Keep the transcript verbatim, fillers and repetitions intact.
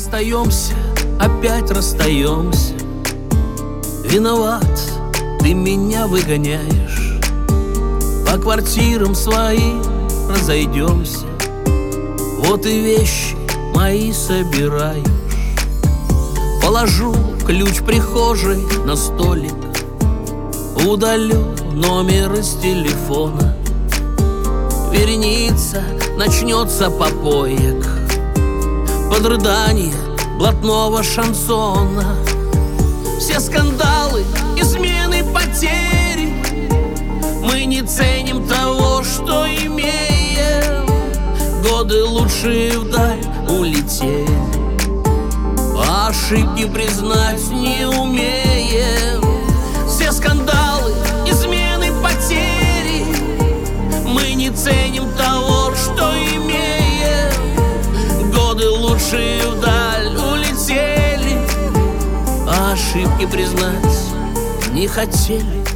расстаемся, опять расстаемся. Виноват, ты меня выгоняешь, по квартирам своим разойдемся. Вот и вещи мои собираешь. Положу ключ в прихожей на столик, удалю номер из телефона. Вереница начнется попоек под рыдание блатного шансона. Все скандалы, измены, потери, мы не ценим того, что имеем. Годы лучшие вдаль улетели, ошибки признать не умеем. Все скандалы, измены, потери, мы не ценим того, что имеем. Годы лучшие вдаль улетели, а ошибки признать не хотели.